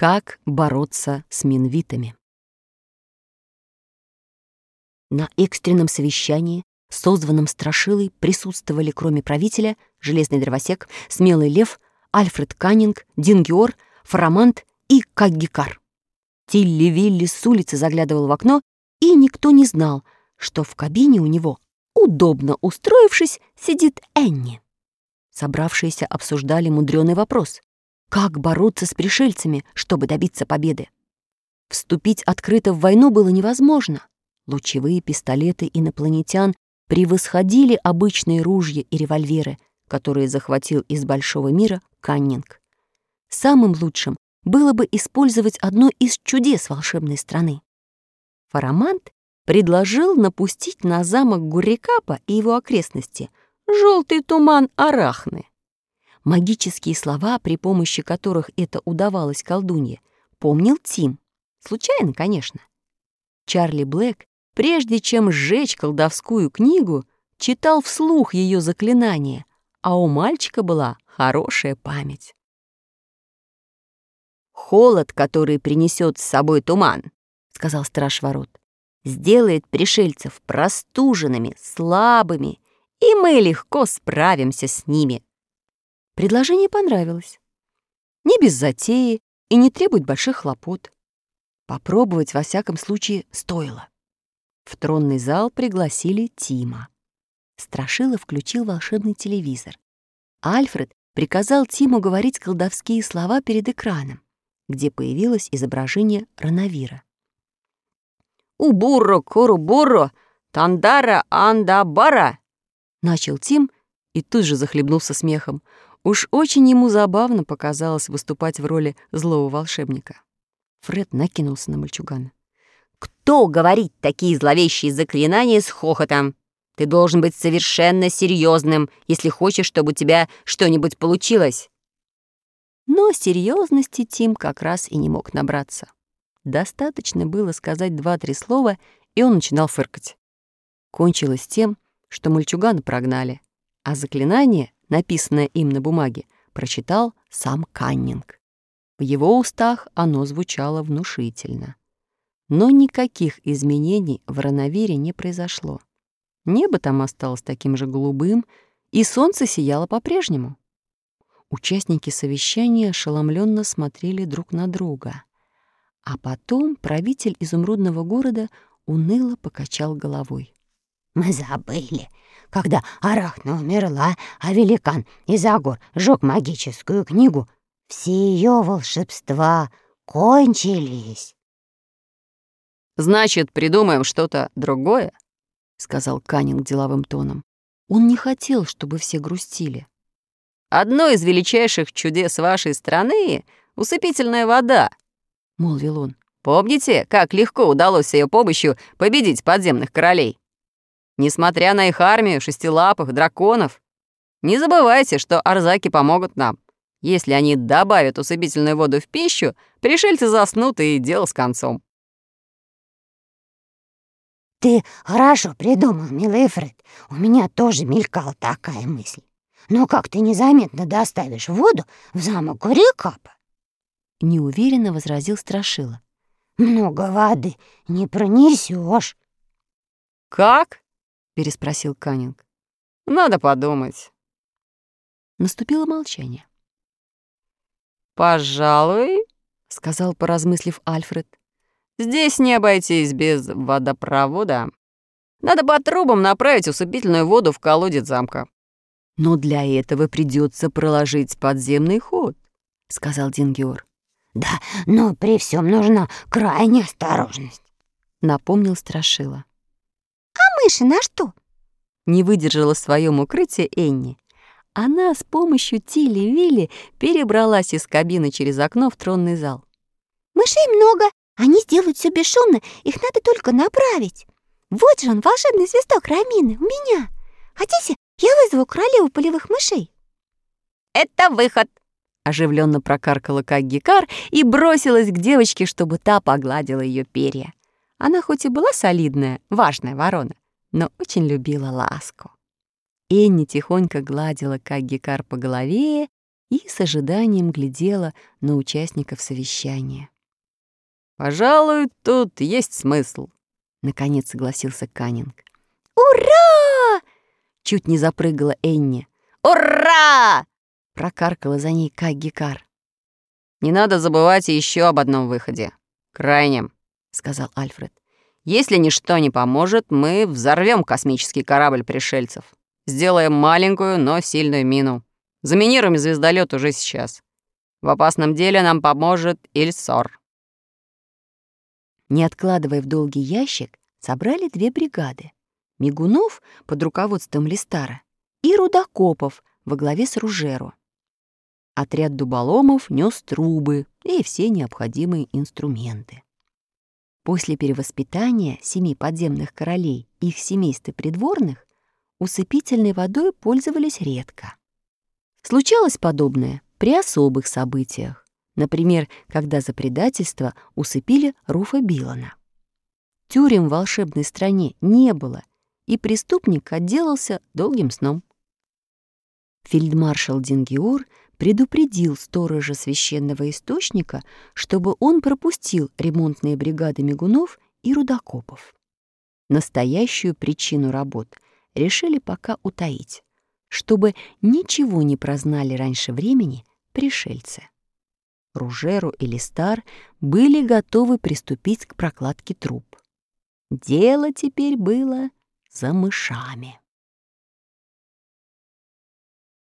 Как бороться с минвитами. На экстренном совещании, созванном Страшилой, присутствовали, кроме правителя, Железный Дровосек, Смелый Лев, Альфред Каннинг, Дингиор, Фарамант и Каггикар. Тилли-Вилли с улицы заглядывал в окно, и никто не знал, что в кабине у него, удобно устроившись, сидит Энни. Собравшиеся обсуждали мудрёный вопрос: как бороться с пришельцами, чтобы добиться победы? Вступить открыто в войну было невозможно. Лучевые пистолеты инопланетян превосходили обычные ружья и револьверы, которые захватил из большого мира Каннинг. Самым лучшим было бы использовать одно из чудес волшебной страны. Фарамант предложил напустить на замок Гуррикапа и его окрестности желтый туман Арахны. Магические слова, при помощи которых это удавалось колдунье, помнил Тим. Случайно, конечно. Чарли Блэк, прежде чем сжечь колдовскую книгу, читал вслух ее заклинание, а у мальчика была хорошая память. «Холод, который принесет с собой туман, — сказал страж ворот, — сделает пришельцев простуженными, слабыми, и мы легко справимся с ними». Предложение понравилось. Не без затеи и не требует больших хлопот. Попробовать, во всяком случае, стоило. В тронный зал пригласили Тима. Страшила включил волшебный телевизор. Альфред приказал Тиму говорить колдовские слова перед экраном, где появилось изображение Ранавира. «Убурро, корубурро, тандара, андабара!» начал Тим и тут же захлебнулся смехом. Уж очень ему забавно показалось выступать в роли злого волшебника. Фред накинулся на мальчугана. «Кто говорит такие зловещие заклинания с хохотом? Ты должен быть совершенно серьезным, если хочешь, чтобы у тебя что-нибудь получилось». Но серьезности Тим как раз и не мог набраться. Достаточно было сказать 2-3 слова, и он начинал фыркать. Кончилось тем, что мальчугана прогнали, а заклинание, написанное им на бумаге, прочитал сам Каннинг. В его устах оно звучало внушительно. Но никаких изменений в Ранавире не произошло. Небо там осталось таким же голубым, и солнце сияло по-прежнему. Участники совещания ошеломленно смотрели друг на друга. А потом правитель изумрудного города уныло покачал головой. «Мы забыли, когда Арахна умерла, а великан Изагор сжёг магическую книгу, все ее волшебства кончились». «Значит, придумаем что-то другое», — сказал Каннинг деловым тоном. Он не хотел, чтобы все грустили. «Одно из величайших чудес вашей страны — усыпительная вода», — молвил он. «Помните, как легко удалось с ее помощью победить подземных королей? Несмотря на их армию шестилапых драконов, не забывайте, что арзаки помогут нам. Если они добавят усыпительную воду в пищу, пришельцы заснут, и дело с концом». «Ты хорошо придумал, милый Фред. У меня тоже мелькала такая мысль. Но как ты незаметно доставишь воду в замок Гуррикапа?» Неуверенно возразил Страшила. «Много воды не пронесешь». «Как?» — переспросил Каннинг. «Надо подумать». Наступило молчание. «Пожалуй, — сказал, поразмыслив Альфред, — здесь не обойтись без водопровода. Надо по трубам направить усыпительную воду в колодец замка». «Но для этого придется проложить подземный ход», — сказал Дингиор. «Да, но при всем нужна крайняя осторожность», — напомнил Страшила. «Мыши на что?» — не выдержала в своем укрытии Энни. Она с помощью Тилли-Вилли перебралась из кабины через окно в тронный зал. «Мышей много, они сделают все бесшумно, их надо только направить. Вот же он, волшебный свисток Рамины, у меня. Хотите, я вызову королеву полевых мышей?» «Это выход!» — оживленно прокаркала Каггикар и бросилась к девочке, чтобы та погладила ее перья. Она хоть и была солидная, важная ворона, но очень любила ласку. Энни тихонько гладила Каггикар по голове и с ожиданием глядела на участников совещания. «Пожалуй, тут есть смысл», — наконец согласился Каннинг. «Ура!» — чуть не запрыгала Энни. «Ура!» — прокаркала за ней Каггикар. «Не надо забывать еще об одном выходе. Крайнем», — сказал Альфред. «Если ничто не поможет, мы взорвем космический корабль пришельцев. Сделаем маленькую, но сильную мину. Заминируем звездолет уже сейчас. В опасном деле нам поможет Ильсор». Не откладывая в долгий ящик, собрали 2 бригады. Мигунов под руководством Листара и рудокопов во главе с Ружеро. Отряд дуболомов нес трубы и все необходимые инструменты. После перевоспитания 7 подземных королей и их семейств и придворных усыпительной водой пользовались редко. Случалось подобное при особых событиях, например, когда за предательство усыпили Руфа Билана. Тюрем в волшебной стране не было, и преступник отделался долгим сном. Фельдмаршал Дингиор предупредил сторожа священного источника, чтобы он пропустил ремонтные бригады мигунов и рудокопов. Настоящую причину работ решили пока утаить, чтобы ничего не прознали раньше времени пришельцы. Ружеро и Листар были готовы приступить к прокладке труб. Дело теперь было за мышами.